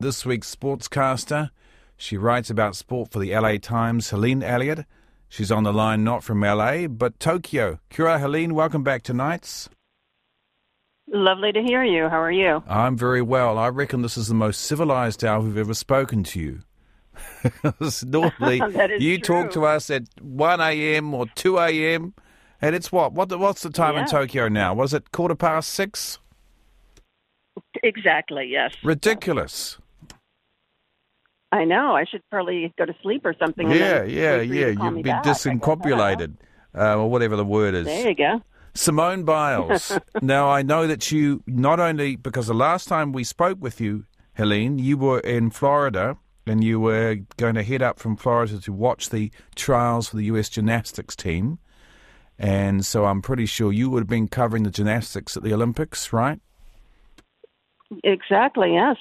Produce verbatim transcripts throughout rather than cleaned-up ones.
This week's sportscaster. She writes about sport for the L A Times, Helene Elliott. She's on the line not from L A, but Tokyo. Kia ora, Helene. Welcome back to Nights. Lovely to hear you. How are you? I'm very well. I reckon this is the most civilized hour we've ever spoken to you. Normally, you true. talk to us at one a.m. or two a.m. And it's what? what? What's the time yeah. in Tokyo now? Was it quarter past six? Exactly, yes. Ridiculous. I know. I should probably go to sleep or something. Yeah, and then yeah, wait for you yeah. to call me You'd be back. discombobulated, uh, or whatever the word is. There you go. Simone Biles. Now, I know that you, not only, because the last time we spoke with you, Helene, you were in Florida, and you were going to head up from Florida to watch the trials for the U S gymnastics team. And so I'm pretty sure you would have been covering the gymnastics at the Olympics, right? Exactly, yes.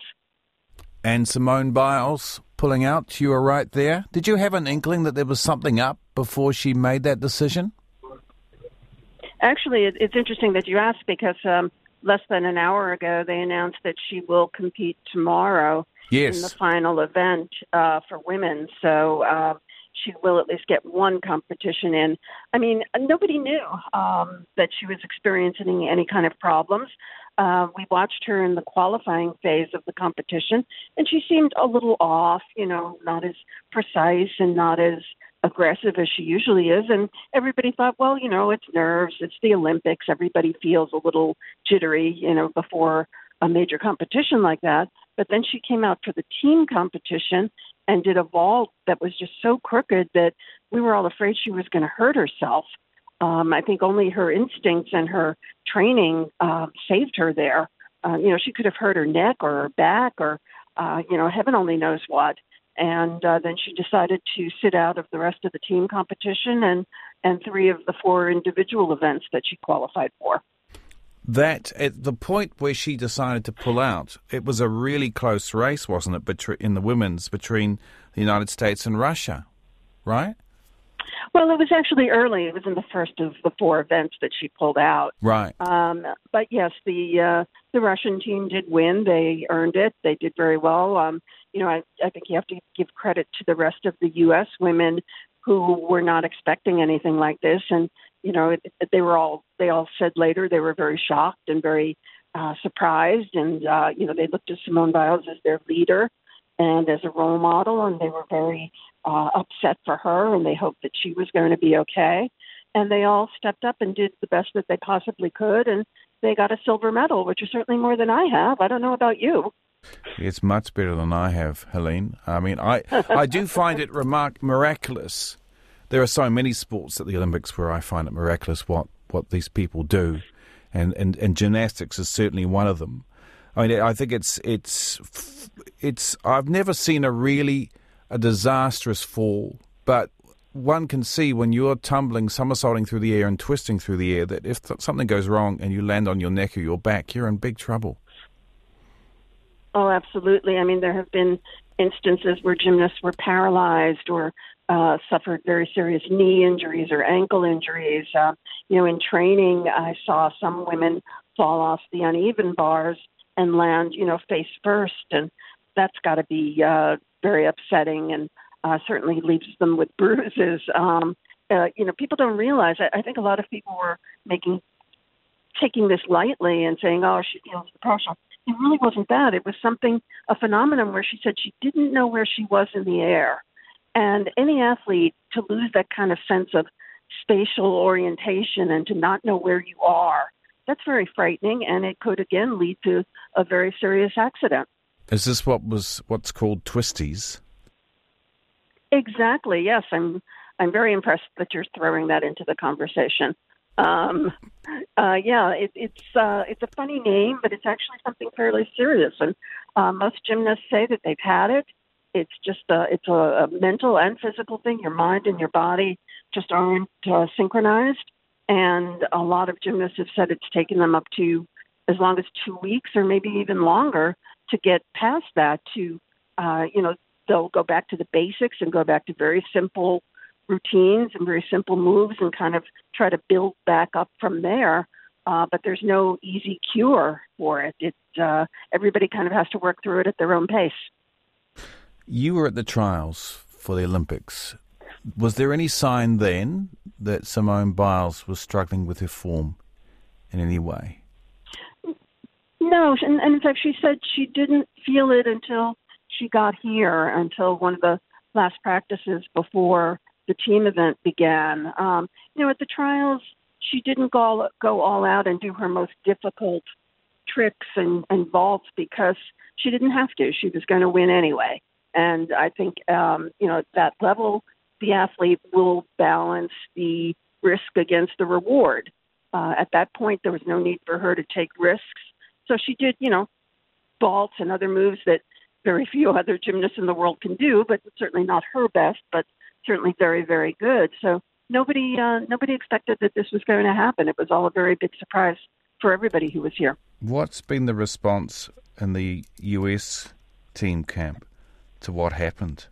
And Simone Biles pulling out, you were right there. Did you have an inkling that there was something up before she made that decision? Actually, it, it's interesting that you asked because um, less than an hour ago they announced that she will compete tomorrow yes. in the final event uh, for women. So uh, she will at least get one competition in. I mean, nobody knew um, that she was experiencing any kind of problems. Uh, we watched her in the qualifying phase of the competition, and she seemed a little off, you know, not as precise and not as aggressive as she usually is. And everybody thought, well, you know, it's nerves, it's the Olympics. Everybody feels a little jittery, you know, before a major competition like that. But then she came out for the team competition and did a vault that was just so crooked that we were all afraid she was going to hurt herself. Um, I think only her instincts and her training uh, saved her there. Uh, you know, she could have hurt her neck or her back or, uh, you know, heaven only knows what. And uh, then she decided to sit out of the rest of the team competition and, and three of the four individual events that she qualified for. That, at the point where she decided to pull out, it was a really close race, wasn't it, between, in the women's between the United States and Russia, right? Well, it was actually early. It was in the first of the four events that she pulled out. Right. Um, but yes, the uh, the Russian team did win. They earned it. They did very well. Um, you know, I, I think you have to give credit to the rest of the U S women who were not expecting anything like this. And, you know, it, it, they were all, they all said later they were very shocked and very uh, surprised. And, uh, you know, they looked at Simone Biles as their leader and as a role model, and they were very uh, upset for her, and they hoped that she was going to be okay. And they all stepped up and did the best that they possibly could, and they got a silver medal, which is certainly more than I have. I don't know about you. It's much better than I have, Helene. I mean, I, I do find it remark- miraculous. There are so many sports at the Olympics where I find it miraculous what, what these people do, and, and, and gymnastics is certainly one of them. I mean, I think it's it's it's. I've never seen a really a disastrous fall, but one can see when you're tumbling, somersaulting through the air and twisting through the air that if th- something goes wrong and you land on your neck or your back, you're in big trouble. Oh, absolutely. I mean, there have been instances where gymnasts were paralyzed or uh, suffered very serious knee injuries or ankle injuries. Uh, you know, in training, I saw some women fall off the uneven bars and land, you know, face first. And that's got to be uh, very upsetting and uh, certainly leaves them with bruises. Um, uh, you know, people don't realize, I, I think a lot of people were making, taking this lightly and saying, oh, she feels the pressure. It really wasn't that. It was something, a phenomenon where she said she didn't know where she was in the air. And any athlete, to lose that kind of sense of spatial orientation and to not know where you are, that's very frightening, and it could, again, lead to a very serious accident. Is this what was what's called twisties? Exactly, yes. I'm I'm very impressed that you're throwing that into the conversation. Um, uh, yeah, it, it's uh, it's a funny name, but it's actually something fairly serious. And uh, most gymnasts say that they've had it. It's just a, it's a, a mental and physical thing. Your mind and your body just aren't uh, synchronized. And a lot of gymnasts have said it's taken them up to as long as two weeks or maybe even longer to get past that. To, uh, you know, they'll go back to the basics and go back to very simple routines and very simple moves and kind of try to build back up from there. uh, but there's no easy cure for it. It uh, everybody kind of has to work through it at their own pace. You were at the trials for the Olympics. Was there any sign then that Simone Biles was struggling with her form in any way? No, and, and in fact, she said she didn't feel it until she got here, until one of the last practices before the team event began. Um, you know, at the trials, she didn't go, go all out and do her most difficult tricks and, and vaults because she didn't have to. She was going to win anyway. And I think, um, you know, at that level, the athlete will balance the risk against the reward. Uh, at that point, there was no need for her to take risks. So she did, you know, vaults and other moves that very few other gymnasts in the world can do, but certainly not her best, but certainly very, very good. So nobody, uh, nobody expected that this was going to happen. It was all a very big surprise for everybody who was here. What's been the response in the U S team camp to what happened?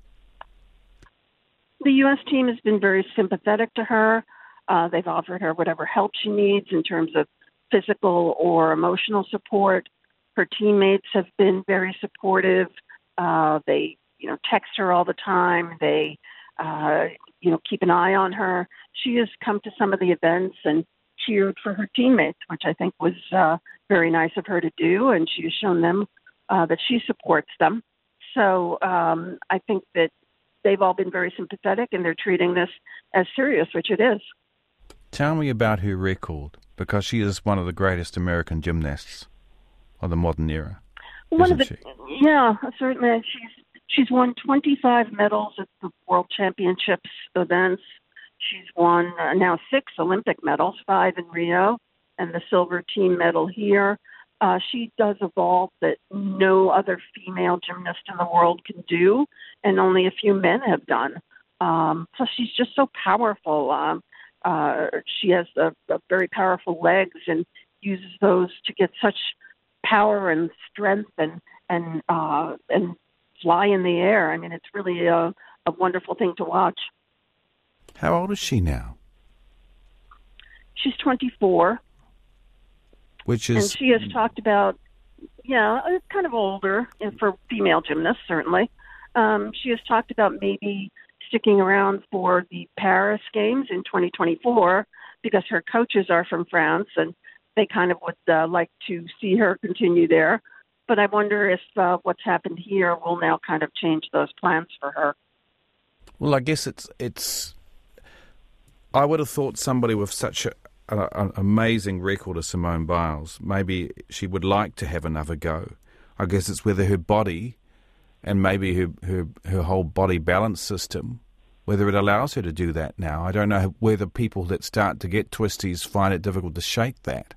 The U S team has been very sympathetic to her. Uh, they've offered her whatever help she needs in terms of physical or emotional support. Her teammates have been very supportive. Uh, they, you know, text her all the time. They, uh, you know, keep an eye on her. She has come to some of the events and cheered for her teammates, which I think was uh, very nice of her to do. And she has shown them uh, that she supports them. So um, I think that they've all been very sympathetic and they're treating this as serious, which it is. Tell me about her record, because she is one of the greatest American gymnasts of the modern era. One of the, she? Yeah, certainly. She's she's won twenty-five medals at the World Championships events. She's won uh, now six Olympic medals, five in Rio, and the silver team medal here. Uh, she does a vault that no other female gymnast in the world can do, and only a few men have done. Um, so she's just so powerful. Um, uh, she has a, a very powerful legs and uses those to get such power and strength and and uh, and fly in the air. I mean, it's really a, a wonderful thing to watch. How old is she now? She's twenty-four. Which is... And she has talked about, yeah, it's kind of older for female gymnasts, certainly. Um, she has talked about maybe sticking around for the Paris Games in twenty twenty-four because her coaches are from France and they kind of would uh, like to see her continue there. But I wonder if uh, what's happened here will now kind of change those plans for her. Well, I guess it's... it's. I would have thought somebody with such a, an amazing record as Simone Biles, maybe she would like to have another go. I guess it's whether her body and maybe her, her, her whole body balance system, whether it allows her to do that now. I don't know whether people that start to get twisties find it difficult to shake that.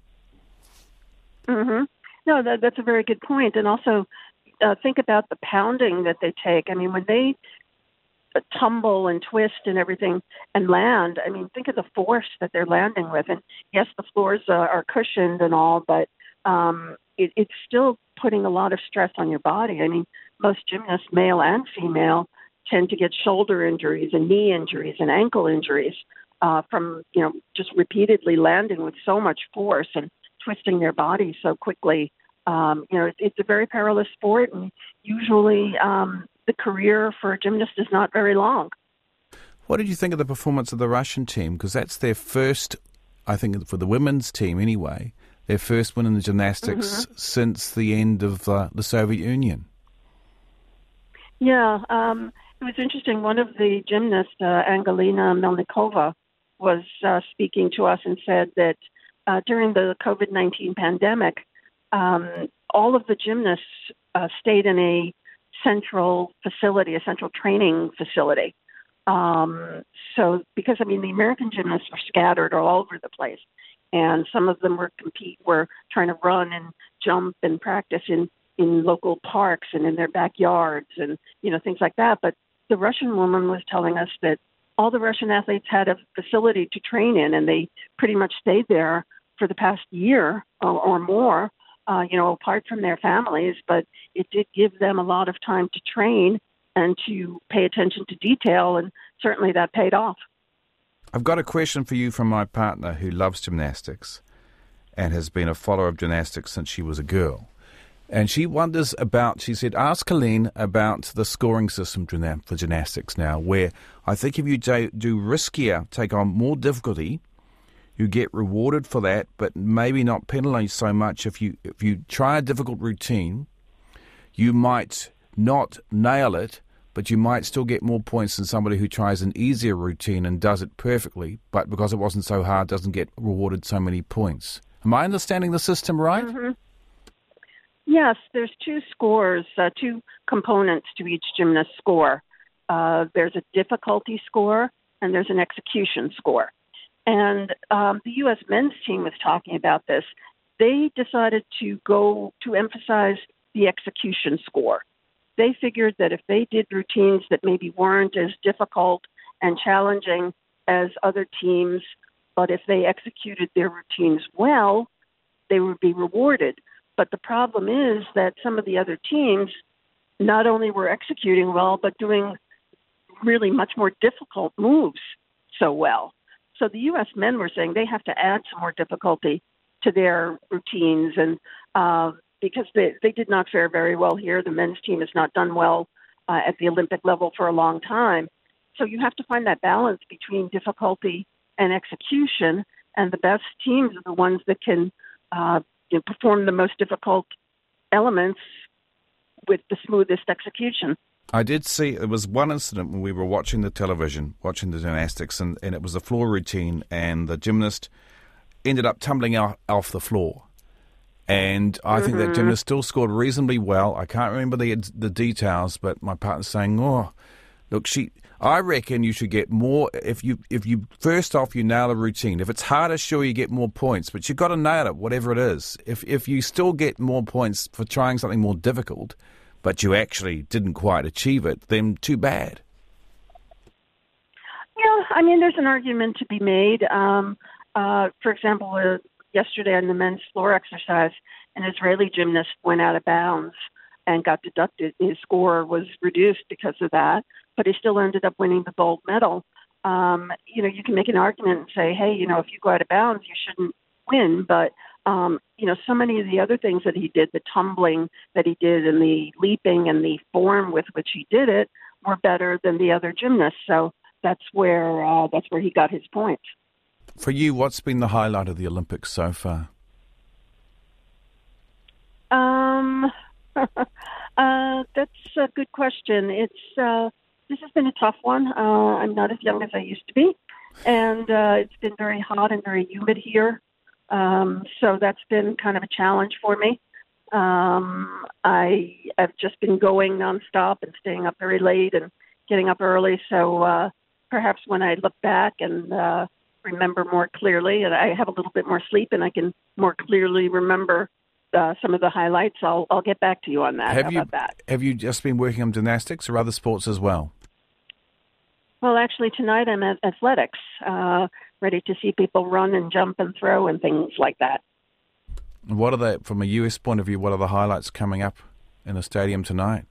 Mm-hmm. No, that, that's a very good point. And also uh, think about the pounding that they take. I mean, when they tumble and twist and everything and land, I mean, think of the force that they're landing with. And yes, the floors uh, are cushioned and all, but um, it, it's still putting a lot of stress on your body. I mean, most gymnasts, male and female, tend to get shoulder injuries and knee injuries and ankle injuries uh, from, you know, just repeatedly landing with so much force and twisting their body so quickly. Um, you know, it, it's a very perilous sport, and usually um, the career for a gymnast is not very long. What did you think of the performance of the Russian team? Because that's their first, I think, for the women's team anyway, their first win in the gymnastics mm-hmm. since the end of uh, the Soviet Union. Yeah, um, it was interesting. One of the gymnasts, uh, Angelina Melnikova, was uh, speaking to us and said that uh, during the COVID nineteen pandemic, um, all of the gymnasts uh, stayed in a central facility, a central training facility. Um, so, because, I mean, the American gymnasts are scattered all over the place, and some of them were compete, were trying to run and jump and practice in, in local parks and in their backyards and, you know, things like that. But the Russian woman was telling us that all the Russian athletes had a facility to train in, and they pretty much stayed there for the past year or, or more, uh, you know, apart from their families. But it did give them a lot of time to train and to pay attention to detail, and certainly that paid off. I've got a question for you from my partner who loves gymnastics, and has been a follower of gymnastics since she was a girl. And she wonders about, she said, ask Helene about the scoring system for gymnastics now, where I think if you do riskier, take on more difficulty, you get rewarded for that, but maybe not penalised so much. If you if you try a difficult routine, you might not nail it, but you might still get more points than somebody who tries an easier routine and does it perfectly, but because it wasn't so hard, doesn't get rewarded so many points. Am I understanding the system right? Mm-hmm. Yes, there's two scores, uh, two components to each gymnast score. Uh, there's a difficulty score and there's an execution score. And um, the U S men's team was talking about this. They decided to go to emphasize the execution score. They figured that if they did routines that maybe weren't as difficult and challenging as other teams, but if they executed their routines well, they would be rewarded. But the problem is that some of the other teams not only were executing well, but doing really much more difficult moves so well. So the U S men were saying they have to add some more difficulty to their routines, and uh, because they, they did not fare very well here. The men's team has not done well uh, at the Olympic level for a long time. So you have to find that balance between difficulty and execution, and the best teams are the ones that can uh, you know, perform the most difficult elements with the smoothest execution. I did see, there was one incident when we were watching the television, watching the gymnastics, and, and it was a floor routine, and the gymnast ended up tumbling out, off the floor. And I mm-hmm. think that gymnast still scored reasonably well. I can't remember the the details, but my partner's saying, oh, look, she... I reckon you should get more, if you, if you first off, you nail a routine. If it's harder, sure, you get more points, but you've got to nail it, whatever it is. If if you still get more points for trying something more difficult, but you actually didn't quite achieve it, then too bad. Yeah, I mean, there's an argument to be made. Um, uh, for example, uh, yesterday on the men's floor exercise, an Israeli gymnast went out of bounds and got deducted. His score was reduced because of that, but he still ended up winning the gold medal. Um, you know, you can make an argument and say, hey, you know, if you go out of bounds, you shouldn't win. But, um, you know, so many of the other things that he did, the tumbling that he did and the leaping and the form with which he did it were better than the other gymnasts. So that's where uh, that's where he got his points. For you, what's been the highlight of the Olympics so far? Um... uh, that's a good question. It's uh, this has been a tough one. Uh, I'm not as young as I used to be, and uh, it's been very hot and very humid here. Um, so that's been kind of a challenge for me. Um, I have just been going nonstop and staying up very late and getting up early. So uh, perhaps when I look back and uh, remember more clearly, and I have a little bit more sleep, and I can more clearly remember Uh, some of the highlights, I'll I'll get back to you on that. Have How you about that? Have you just been working on gymnastics or other sports as well? Well, actually, tonight I'm at athletics, uh, ready to see people run and jump and throw and things like that. What are the, from a U S point of view, what are the highlights coming up in the stadium tonight?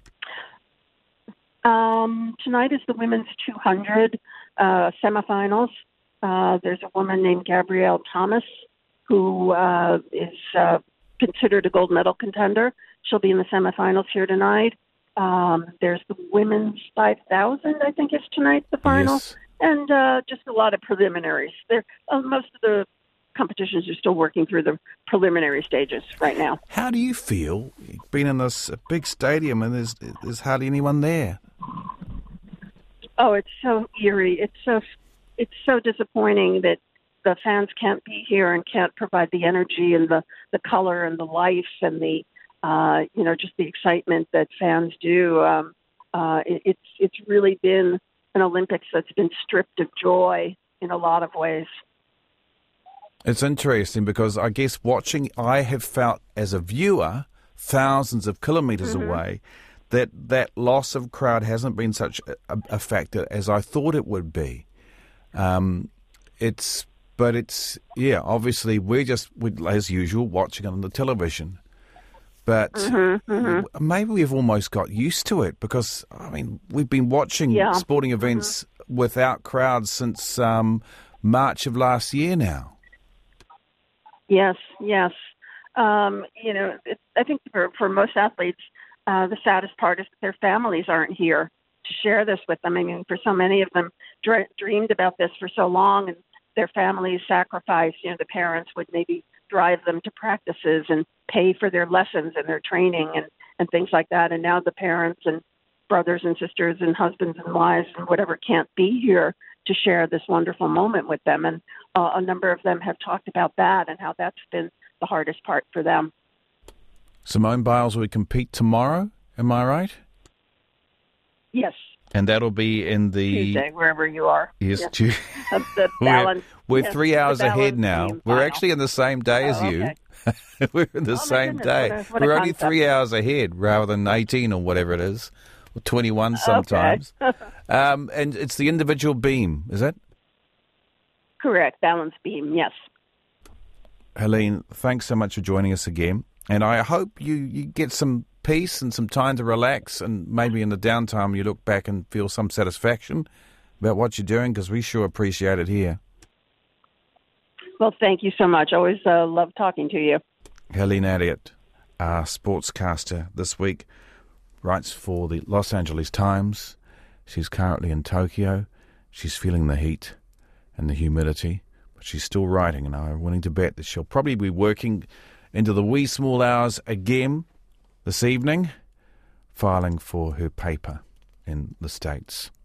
Um, tonight is the women's two hundred uh, semifinals. Uh, there's a woman named Gabrielle Thomas who uh, is uh, considered a gold medal contender. She'll be in the semifinals here tonight. Um, there's the women's five thousand, I think is tonight, the final. Yes. And uh, just a lot of preliminaries. There, uh, most of the competitions are still working through the preliminary stages right now. How do you feel being in this big stadium and there's, there's hardly anyone there? Oh, it's so eerie. It's so, it's so disappointing that the fans can't be here and can't provide the energy and the, the color and the life and the, uh, you know, just the excitement that fans do. Um, uh, it, it's it's really been an Olympics that's been stripped of joy in a lot of ways. It's interesting because I guess watching, I have felt as a viewer, thousands of kilometres mm-hmm. away, that that loss of crowd hasn't been such a, a factor as I thought it would be. Um, it's But it's, yeah, obviously we're just, we, as usual, watching it on the television. But mm-hmm, mm-hmm. maybe we've almost got used to it because, I mean, we've been watching yeah. sporting events mm-hmm. without crowds since um, March of last year now. Yes, yes. Um, you know, it, I think for, for most athletes, uh, the saddest part is that their families aren't here to share this with them. I mean, for so many of them, dr- dreamed about this for so long, and their families sacrificed. You know, the parents would maybe drive them to practices and pay for their lessons and their training and, and things like that. And now the parents and brothers and sisters and husbands and wives and whatever can't be here to share this wonderful moment with them. And uh, a number of them have talked about that and how that's been the hardest part for them. Simone Biles will compete tomorrow, am I right? Yes. And that'll be in the... Tuesday, wherever you are. Yes, yes. Tu- uh, the balance, we're we're yes, three hours ahead now. We're final. actually in the same day oh, as you. Okay. We're in the oh, same goodness, day. What a, what we're a only concept. three hours ahead rather than eighteen or whatever it is, or twenty-one sometimes. Okay. um, and it's the individual beam, is it? Correct, balance beam, yes. Helene, thanks so much for joining us again. And I hope you, you get some peace and some time to relax, and maybe in the downtime you look back and feel some satisfaction about what you're doing, because we sure appreciate it here. Well, thank you so much. Always uh, love talking to you. Helene Elliott, our sportscaster this week, writes for the Los Angeles Times. She's currently in Tokyo. She's feeling the heat and the humidity, but she's still writing, and I'm willing to bet that she'll probably be working into the wee small hours again this evening, filing for her paper in the States.